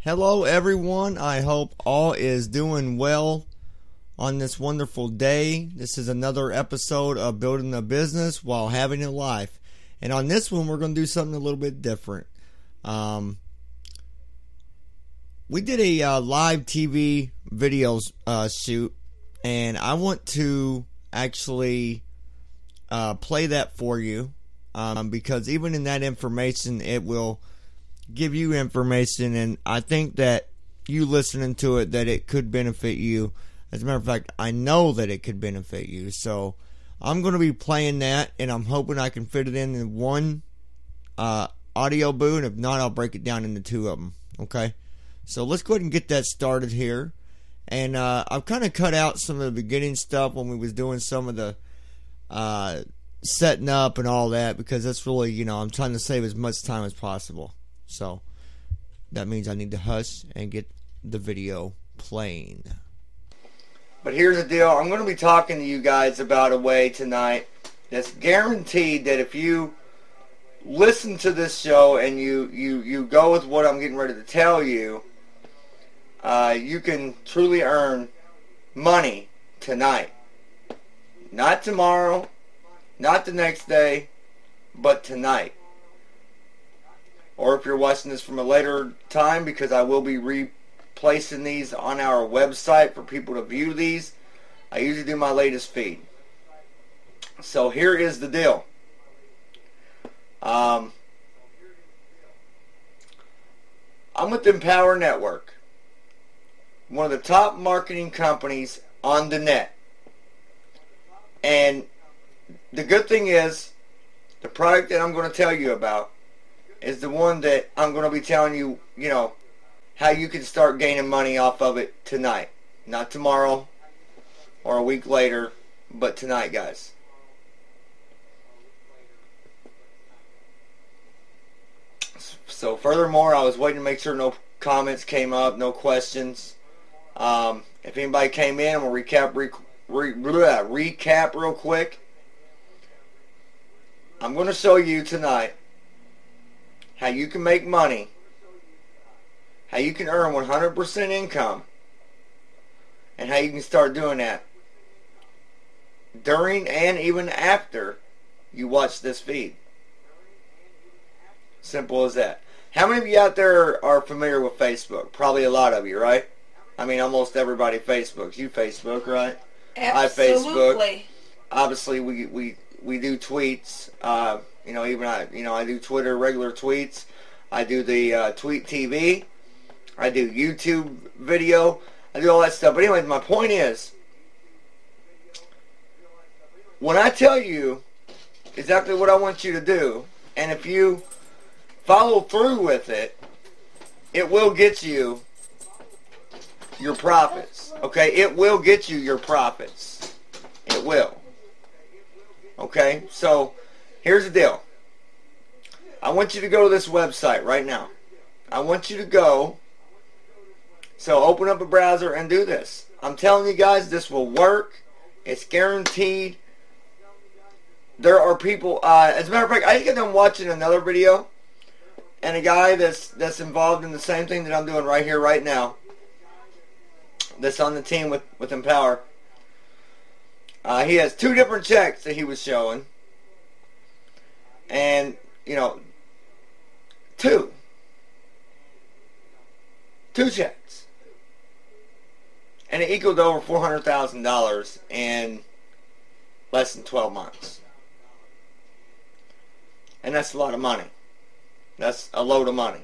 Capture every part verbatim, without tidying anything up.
Hello everyone, I hope all is doing well on this wonderful day. This is another episode of Building a Business While Having a Life. And on this one we're going to do something a little bit different. Um, we did a uh, live T V video uh, shoot, and I want to actually uh, play that for you um, because even in that information it will give you information, and I think that you listening to it, that it could benefit you. As a matter of fact, I know that it could benefit you. So I'm going to be playing that, and I'm hoping I can fit it in in one uh, audio boo, and if not, I'll break it down into two of them. Okay? So let's go ahead and get that started here. And uh, I've kind of cut out some of the beginning stuff when we was doing some of the uh, setting up and all that, because that's really, you know, I'm trying to save as much time as possible. So that means I need to hush and get the video playing. But here's the deal. I'm going to be talking to you guys about a way tonight that's guaranteed that if you listen to this show and you, you, you go with what I'm getting ready to tell you, uh, you can truly earn money tonight. Not tomorrow, not the next day, but tonight. Or if you're watching this from a later time, because I will be replacing these on our website for people to view these. I usually do my latest feed. So here is the deal. Um, I'm with Empower Network, one of the top marketing companies on the net. And the good thing is, the product that I'm going to tell you about is the one that I'm going to be telling you, you know, how you can start gaining money off of it tonight. Not tomorrow or a week later, but tonight, guys. So furthermore, I was waiting to make sure no comments came up, no questions. Um, if anybody came in, I'm going to recap, re, re, blah, recap real quick. I'm going to show you tonight how you can make money, how you can earn one hundred percent income, and how you can start doing that during and even after you watch this feed. Simple as that. How many of you out there are familiar with Facebook? Probably a lot of you, right? I mean, almost everybody Facebooks. You Facebook, right? Absolutely. I Facebook. Obviously, we we we do tweets. Uh, You know, even I, you know, I do Twitter regular tweets. I do the uh, Tweet T V. I do YouTube video. I do all that stuff. But anyway, my point is, when I tell you exactly what I want you to do, and if you follow through with it, it will get you your profits. Okay? It will get you your profits. It will. Okay? So here's the deal. I want you to go to this website right now. I want you to go. So open up a browser and do this. I'm telling you guys, this will work. It's guaranteed. There are people, uh, as a matter of fact, I just got done watching another video, and a guy that's that's involved in the same thing that I'm doing right here, right now, that's on the team with, with Empower. Uh, he has two different checks that he was showing. And, you know, two. Two checks. And it equaled over four hundred thousand dollars in less than twelve months. And that's a lot of money. That's a load of money.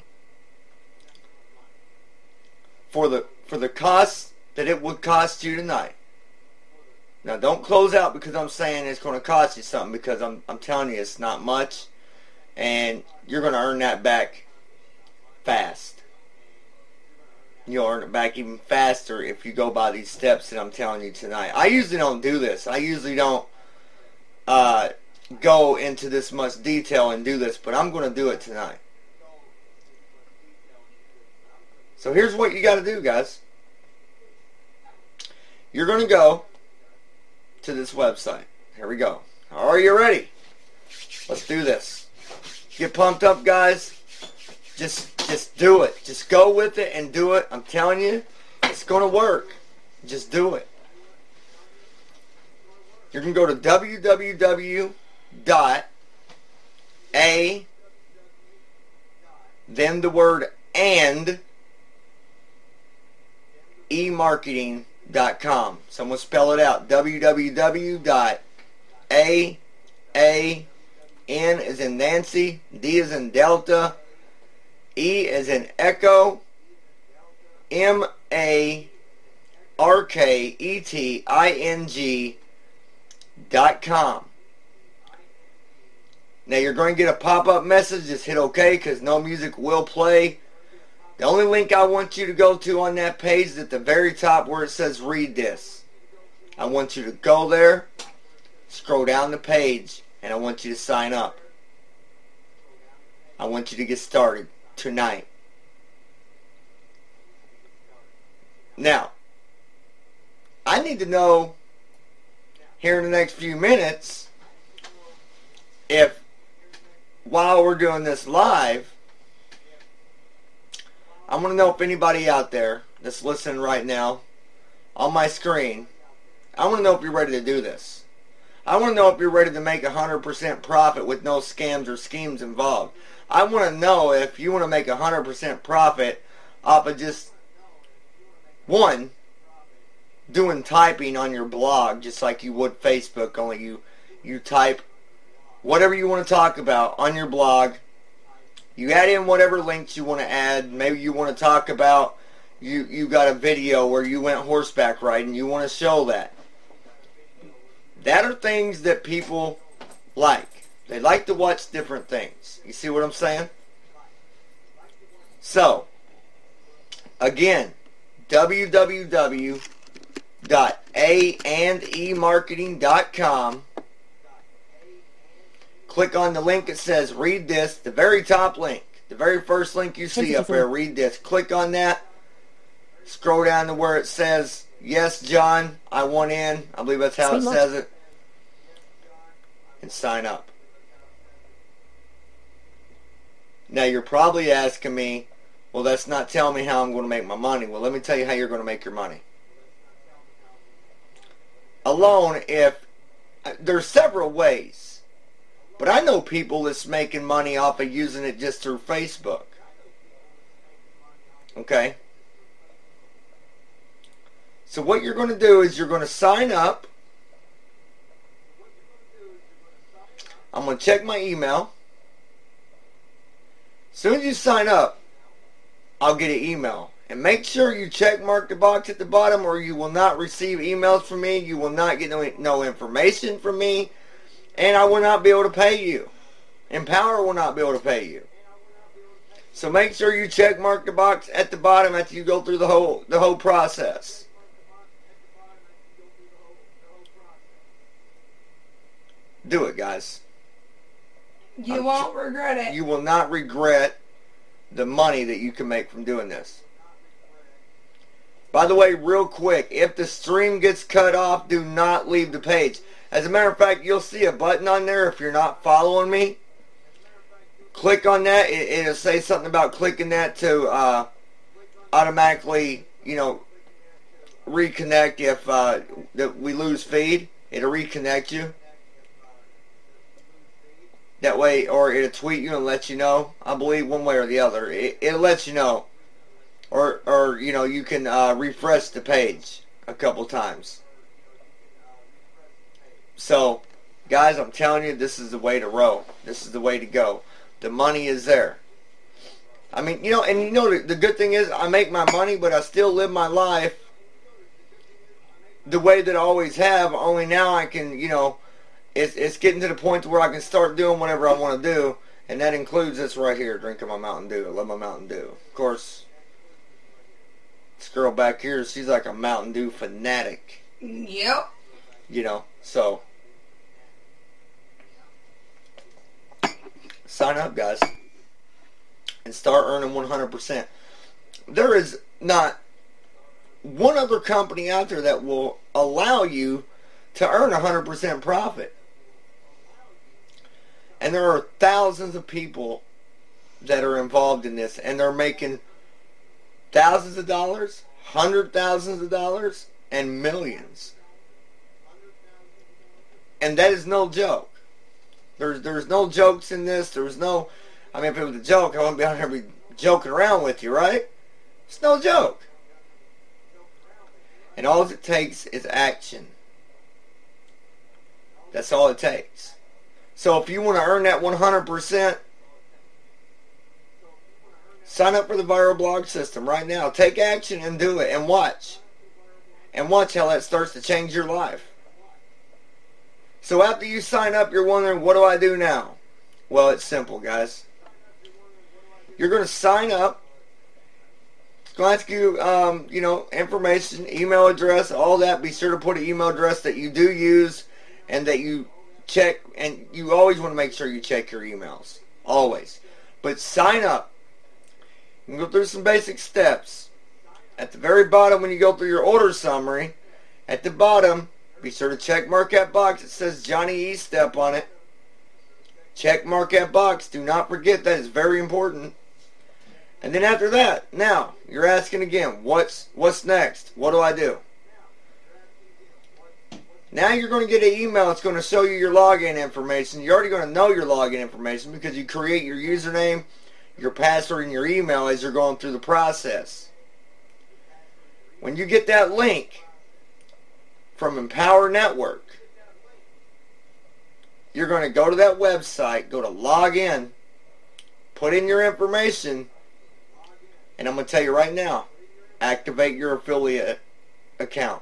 For the, for the cost that it would cost you tonight. Now, don't close out because I'm saying it's going to cost you something, because I'm I'm telling you it's not much, and you're going to earn that back fast. You'll earn it back even faster if you go by these steps that I'm telling you tonight. I usually don't do this. I usually don't uh, go into this much detail and do this, but I'm going to do it tonight. So here's what you got to do, guys. You're going to go to this website. Here we go. Are you ready? Let's do this. Get pumped up, guys. Just Just do it. Just go with it and do it. I'm telling you, it's going to work. Just do it. You can go to w w w dot a then the word and e marketing dot com. Someone spell it out. w w w dot a a n is in Nancy, D is in Delta, E is in Echo, M A R K E T I N G dot com. Now you're going to get a pop-up message. Just hit OK because no music will play. The only link I want you to go to on that page is at the very top where it says read this. I want you to go there, scroll down the page, and I want you to sign up. I want you to get started tonight. Now, I need to know here in the next few minutes if while we're doing this live, I want to know if anybody out there that's listening right now on my screen, I want to know if you're ready to do this. I want to know if you're ready to make one hundred percent profit with no scams or schemes involved. I want to know if you want to make one hundred percent profit off of just, one, doing typing on your blog just like you would Facebook, only you, you type whatever you want to talk about on your blog. You add in whatever links you want to add. Maybe you want to talk about you, you got a video where you went horseback riding. You want to show that. That are things that people like. They like to watch different things. You see what I'm saying? So, again, w w w dot a and e marketing dot com. Click on the link that says read this, the very top link, the very first link you see up there, read this. Click on that. Scroll down to where it says, yes, John, I want in. I believe that's how it says it. And sign up. Now you're probably asking me, well, that's not telling me how I'm going to make my money. Well, let me tell you how you're going to make your money. Alone, if there's several ways. But I know people that's making money off of using it just through Facebook. Okay? So what you're going to do is you're going to sign up. I'm going to check my email. As soon as you sign up, I'll get an email. And make sure you check mark the box at the bottom or you will not receive emails from me. You will not get no, no information from me. And I will not be able to pay you. Empower will not be able to pay you. So make sure you check mark the box at the bottom after you go through the whole the whole process. Do it, guys. You I'm won't ch- regret it. You will not regret the money that you can make from doing this. By the way, real quick, if the stream gets cut off, do not leave the page. As a matter of fact, you'll see a button on there if you're not following me. Click on that. It, it'll say something about clicking that to uh, automatically, you know, reconnect if uh, that we lose feed. It'll reconnect you. That way, or it'll tweet you and let you know. I believe one way or the other. It, it'll let you know. Or, or you know, you can uh, refresh the page a couple times. So, guys, I'm telling you, this is the way to roll. This is the way to go. The money is there. I mean, you know, and you know, the, the good thing is I make my money, but I still live my life the way that I always have. Only now I can, you know, it's, it's getting to the point where I can start doing whatever I want to do. And that includes this right here, drinking my Mountain Dew. I love my Mountain Dew. Of course, this girl back here, she's like a Mountain Dew fanatic. Yep. You know, so sign up, guys, and start earning one hundred percent. There is not one other company out there that will allow you to earn one hundred percent profit. And there are thousands of people that are involved in this, and they're making thousands of dollars, hundred thousands of dollars, and millions. And that is no joke. There's there's no jokes in this. There's no, I mean, if it was a joke, I wouldn't be out here be joking around with you, right? It's no joke. And all it takes is action. That's all it takes. So if you want to earn that one hundred percent, sign up for the Viral Blog System right now. Take action and do it, and watch. And watch how that starts to change your life. So after you sign up, you're wondering, what do I do now? Well, it's simple, guys. You're going to sign up. It's going to ask you, um, you know, information, email address, all that. Be sure to put an email address that you do use and that you check. And you always want to make sure you check your emails. Always. But sign up. You can go through some basic steps. At the very bottom, when you go through your order summary, at the bottom, be sure to check mark that box. It says Johnny E. Step on it. Check mark that box. Do not forget that. It's very important. And then after that, now, you're asking again, what's what's next? What do I do? Now you're going to get an email. It's going to show you your login information. You're already going to know your login information because you create your username, your password, and your email as you're going through the process. When you get that link from Empower Network, you're going to go to that website, go to log in, put in your information, and I'm going to tell you right now, activate your affiliate account.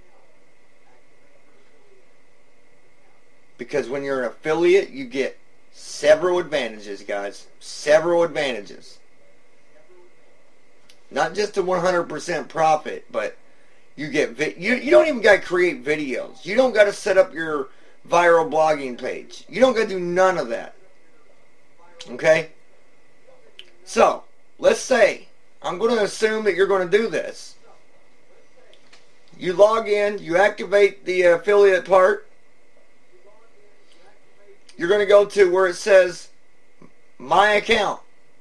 Because when you're an affiliate, you get several advantages, guys. Several advantages. Not just a one hundred percent profit, but you get vi- you you don't even got to create videos. You don't got to set up your viral blogging page. You don't got to do none of that. Okay? So, let's say I'm going to assume that you're going to do this. You log in, you activate the affiliate part. You're going to go to where it says My Account.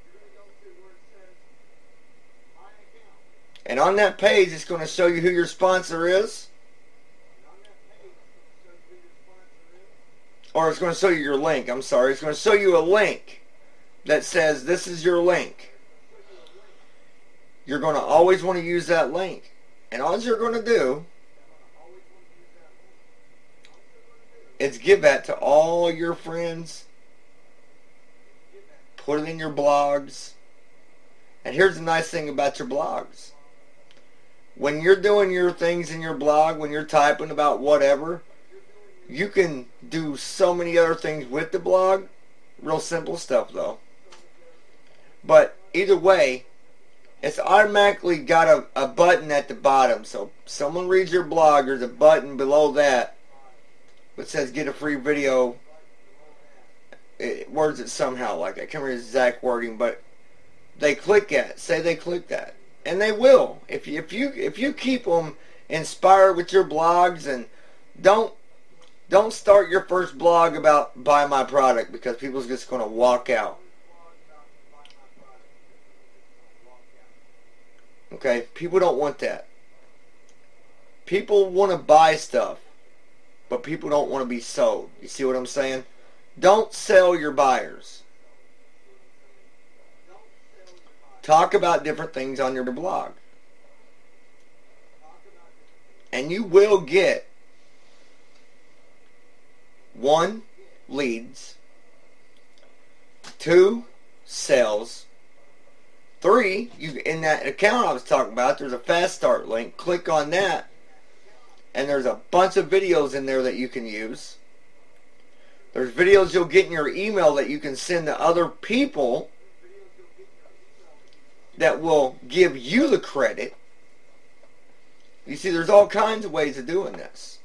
And on that page, it's going to show you who your sponsor is. Or it's going to show you your link. I'm sorry. It's going to show you a link that says this is your link. You're going to always want to use that link. And all you're going to do is give that to all your friends. Put it in your blogs. And here's the nice thing about your blogs. When you're doing your things in your blog, when you're typing about whatever, you can do so many other things with the blog. Real simple stuff, though. But either way, it's automatically got a, a button at the bottom. So someone reads your blog, there's a button below that that says get a free video. It words it somehow like I can't remember the exact wording, but they click that. Say they click that. And they will. If you, if you if you keep them inspired with your blogs, and don't don't start your first blog about buy my product, because people's just going to walk out. Okay? People don't want that. People want to buy stuff, but people don't want to be sold. You see what I'm saying? Don't sell your buyers. Talk about different things on your blog. And you will get one, leads, two, sales, three, you in that account I was talking about, there's a fast start link. Click on that, and there's a bunch of videos in there that you can use. There's videos you'll get in your email that you can send to other people that will give you the credit. You see, there's all kinds of ways of doing this.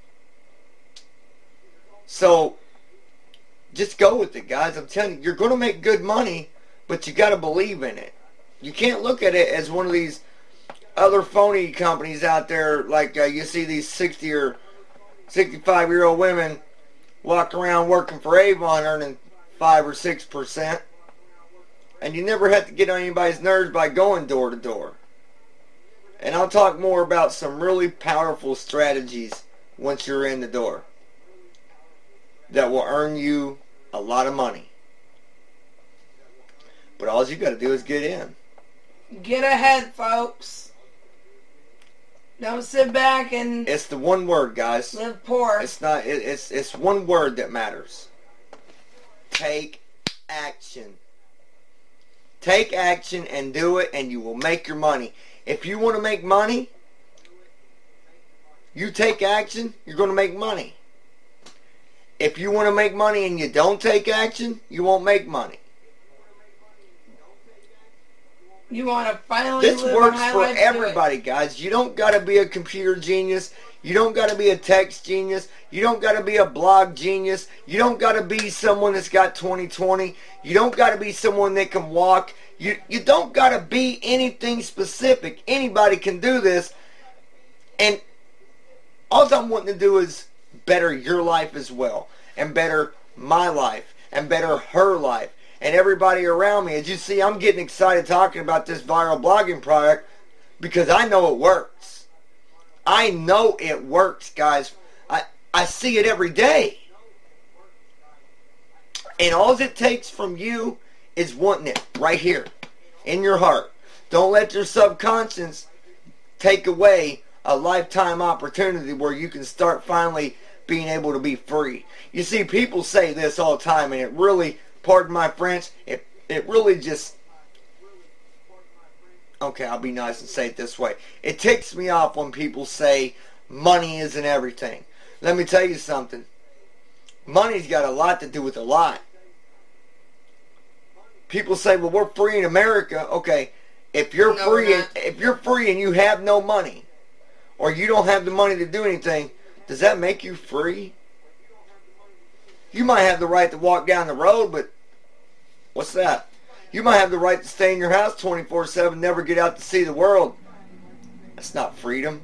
So, just go with it, guys. I'm telling you, you're going to make good money, but you got to believe in it. You can't look at it as one of these other phony companies out there, like uh, you see these sixty or sixty-five year old women walk around working for Avon earning five or six percent. And you never have to get on anybody's nerves by going door to door. And I'll talk more about some really powerful strategies once you're in the door that will earn you a lot of money. But all you got to do is get in. Get ahead, folks. Don't sit back and It's the one word, guys. live poor. It's not. It, it's it's one word that matters. Take action. Take action and do it, and you will make your money. If you want to make money, you take action, you're going to make money. If you want to make money and you don't take action, you won't make money. You want to finally This live works a high for life, do it. everybody, guys. You don't got to be a computer genius. You don't got to be a text genius. You don't got to be a blog genius. You don't got to be someone that's got twenty twenty. You don't got to be someone that can walk. You, you don't got to be anything specific. Anybody can do this. And all I'm wanting to do is better your life as well. And better my life. And better her life. And everybody around me. As you see, I'm getting excited talking about this viral blogging product because I know it works. I know it works, guys. I, I see it every day. And all it takes from you is wanting it right here in your heart. Don't let your subconscious take away a lifetime opportunity where you can start finally being able to be free. You see, people say this all the time, and it really, pardon my French, it, it really just, okay, I'll be nice and say it this way. It ticks me off when people say money isn't everything. Let me tell you something. Money's got a lot to do with a lot. People say, well, we're free in America. Okay, if you're No, free we're and, not. if you're free and you have no money, or you don't have the money to do anything, does that make you free? You might have the right to walk down the road, but what's that? You might have the right to stay in your house twenty-four seven, never get out to see the world. That's not freedom.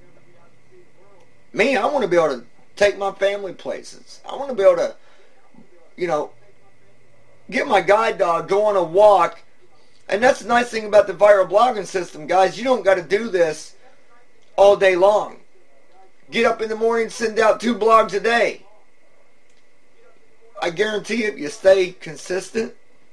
Me, I want to be able to take my family places. I want to be able to, you know, get my guide dog, go on a walk. And that's the nice thing about the viral blogging system, guys. You don't got to do this all day long. Get up in the morning, send out two blogs a day. I guarantee you, if you stay consistent.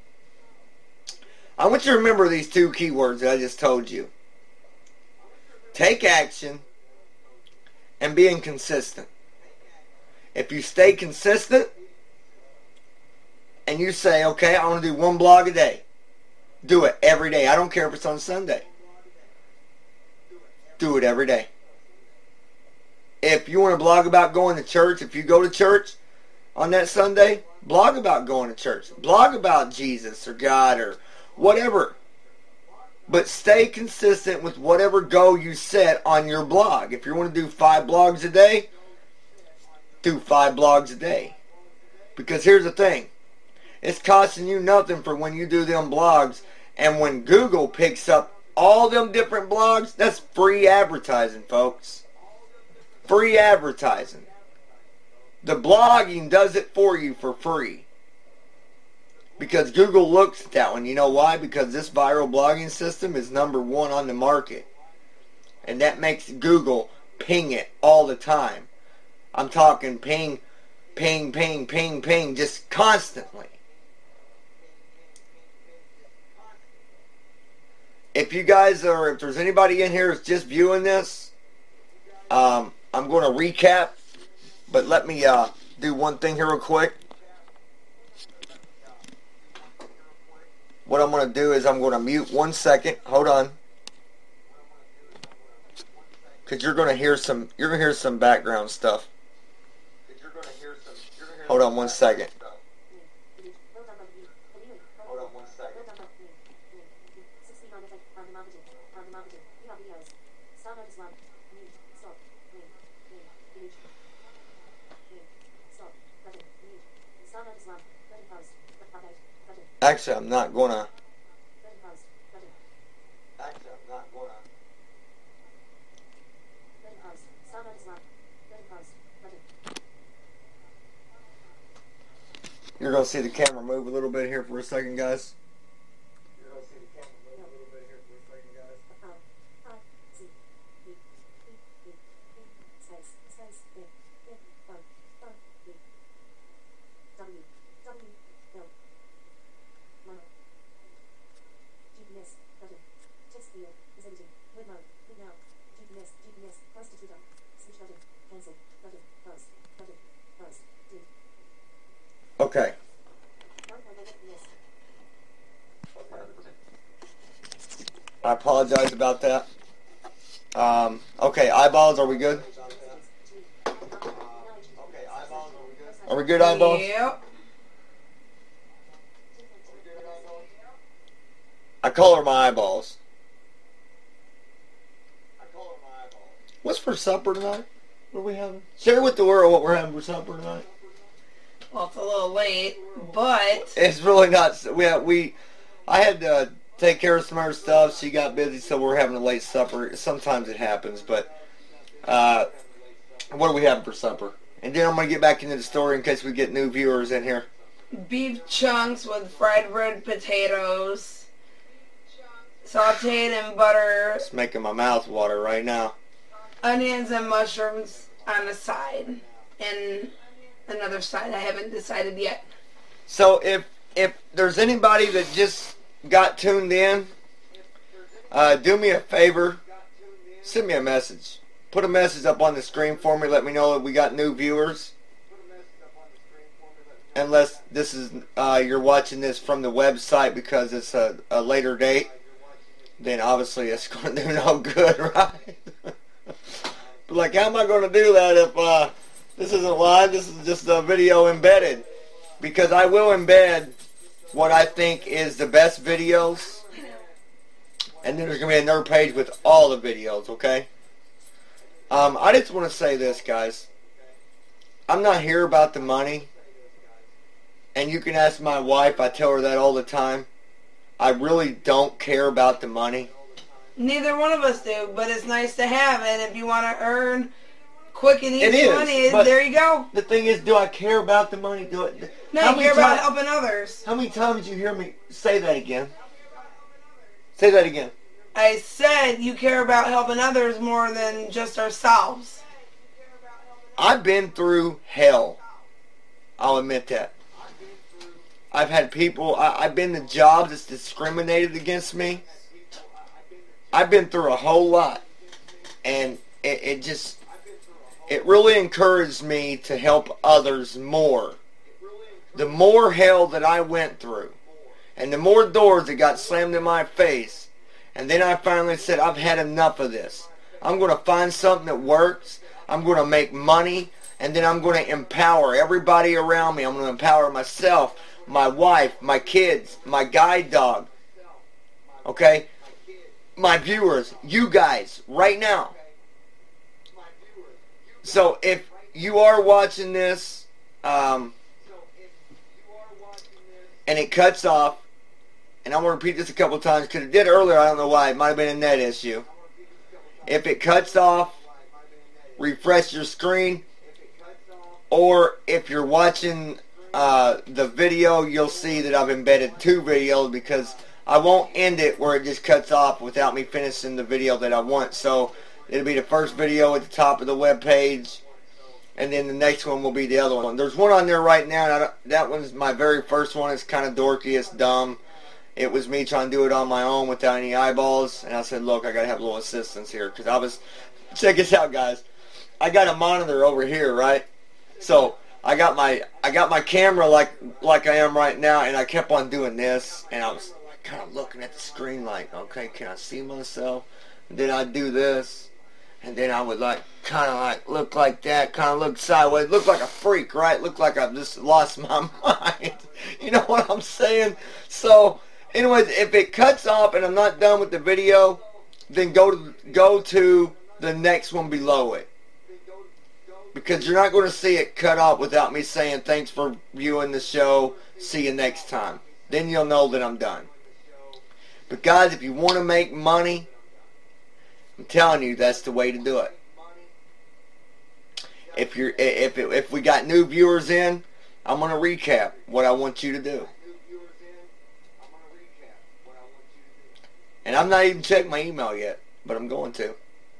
I want you to remember these two keywords that I just told you. Take action and being consistent. If you stay consistent and you say, okay, I want to do one blog a day. Do it every day. I don't care if it's on Sunday. Do it every day. If you want to blog about going to church, if you go to church on that Sunday, blog about going to church. Blog about Jesus or God or whatever. But stay consistent with whatever goal you set on your blog. If you want to do five blogs a day, do five blogs a day. Because here's the thing. It's costing you nothing for when you do them blogs. And when Google picks up all them different blogs, that's free advertising, folks. Free advertising. The blogging does it for you for free. Because Google looks at that one. You know why? Because this viral blogging system is number one on the market. And that makes Google ping it all the time. I'm talking ping, ping, ping, ping, ping, just constantly. If you guys are, if there's anybody in here that's just viewing this, um, I'm going to recap, but let me uh, do one thing here real quick. What I'm going to do is I'm going to mute one second. Hold on. Because you're going to hear some, you're going to hear some background stuff. Hold on one second. Hold on one second. Actually, I'm not gonna. Actually, I'm not gonna. You're gonna see the camera move a little bit here for a second, guys. Okay. I apologize about that. Um, okay, eyeballs, are we good? Are we good, eyeballs? Yep. I call her my eyeballs. What's for supper tonight? What are we having? Share with the world what we're having for supper tonight. Well, it's a little late, but It's really not. We have, we. I had to take care of some other stuff. She got busy, so we're having a late supper. Sometimes it happens, but uh, what are we having for supper? And then I'm going to get back into the story in case we get new viewers in here. beef chunks with fried red potatoes, sauteed in butter, It's making my mouth water right now. onions and mushrooms on the side, and another side I haven't decided yet. So if if there's anybody that just got tuned in, uh, do me a favor, send me a message. Put a message up on the screen for me. Let me know that we got new viewers. Unless this is uh, you're watching this from the website because it's a, a later date, then obviously it's going to do no good, right? But like, how am I going to do that if uh, this isn't live? This is just a video embedded. Because I will embed what I think is the best videos. And then there's going to be another page with all the videos, okay? Um, I just want to say this, guys. I'm not here about the money. And you can ask my wife. I tell her that all the time. I really don't care about the money. Neither one of us do, but it's nice to have it. If you want to earn quick and It easy is, money, but there you go. The thing is, do I care about the money? Do it? No, how you many care about ti- helping others. How many times did you hear me say that again? Say that again. I said you care about helping others more than just ourselves. I've been through hell. I'll admit that. I've had people, I, I've been to jobs that's discriminated against me. I've been through a whole lot. And it, it just, it really encouraged me to help others more. The more hell that I went through, and the more doors that got slammed in my face, and then I finally said, I've had enough of this. I'm going to find something that works. I'm going to make money, and then I'm going to empower everybody around me. I'm going to empower myself, my wife, my kids, my guide dog. Okay? My viewers, you guys, right now. So if you are watching this, um, and it cuts off, and I'm going to repeat this a couple times because it did earlier, I don't know why, it might have been a net issue. If it cuts off, refresh your screen, or if you're watching uh, the video, you'll see that I've embedded two videos because I won't end it where it just cuts off without me finishing the video that I want. So it'll be the first video at the top of the web page, and then the next one will be the other one. There's one on there right now, and I don't, that one's my very first one. It's kind of dorky, it's dumb. It was me trying to do it on my own without any eyeballs, and I said, look, I got to have a little assistance here, because I was, check this out, guys. I got a monitor over here, right? So I got my I got my camera like like I am right now, and I kept on doing this, and I was kind of looking at the screen like, okay, can I see myself? And then I'd do this, and then I would like kind of like look like that, kind of look sideways, look like a freak, right? Look like I've just lost my mind. You know what I'm saying? So, anyways, if it cuts off and I'm not done with the video, then go to go to the next one below it. Because you're not going to see it cut off without me saying thanks for viewing the show. See you next time. Then you'll know that I'm done. But guys, if you want to make money, I'm telling you that's the way to do it. If you're if it, if we got new viewers in, I'm going to recap what I want you to do. And I'm not even checked my email yet, but I'm going to.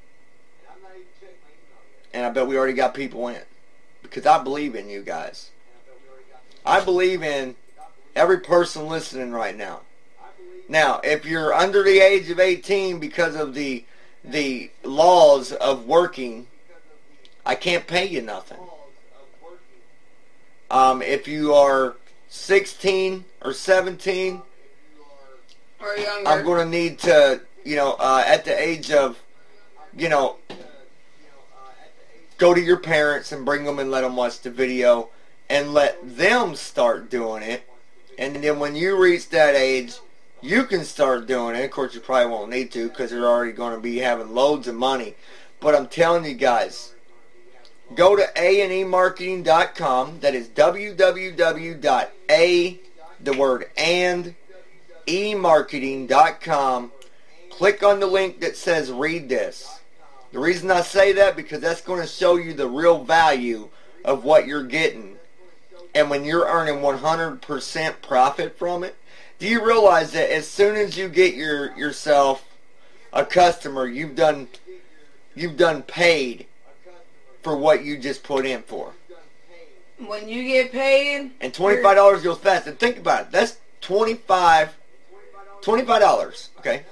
And I bet we already got people in. Because I believe in you guys. I believe in every person listening right now. Now, if you're under the age of eighteen because of the the laws of working, I can't pay you nothing. Um, if you are sixteen or seventeen, or younger. I'm going to need to, you know, uh, at the age of, you know, go to your parents and bring them and let them watch the video and let them start doing it. And then when you reach that age, you can start doing it. Of course, you probably won't need to because they're already going to be having loads of money. But I'm telling you guys, go to A and E marketing dot com. That is w w w dot a, the word and, e marketing dot com. Click on the link that says read this. The reason I say that, because that's going to show you the real value of what you're getting. And when you're earning one hundred percent profit from it, do you realize that as soon as you get your yourself a customer, you've done you've done paid for what you just put in for? When you get paid, and twenty-five dollars goes fast. And think about it. That's twenty-five dollars, okay,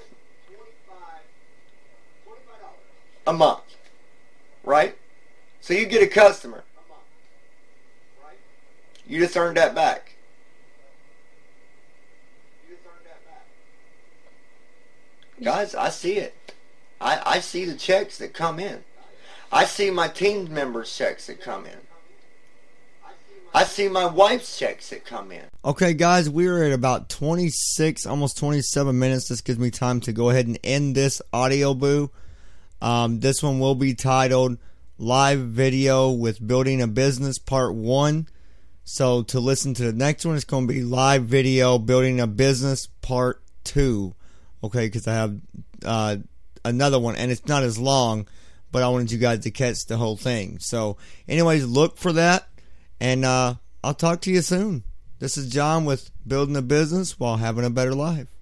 a month, right? So you get a customer. You just earned that back. Guys, I see it. I, I see the checks that come in. I see my team members' checks that come in. I see my wife's checks that come in. Okay, guys, we're at about twenty-six, almost twenty-seven minutes. This gives me time to go ahead and end this audio boo. Um, this one will be titled Live Video with Building a Business Part one. So to listen to the next one, it's going to be Live Video Building a Business Part two. Okay, because I have uh, another one, and it's not as long, but I wanted you guys to catch the whole thing. So anyways, look for that, and uh, I'll talk to you soon. This is John with Building a Business While Having a Better Life.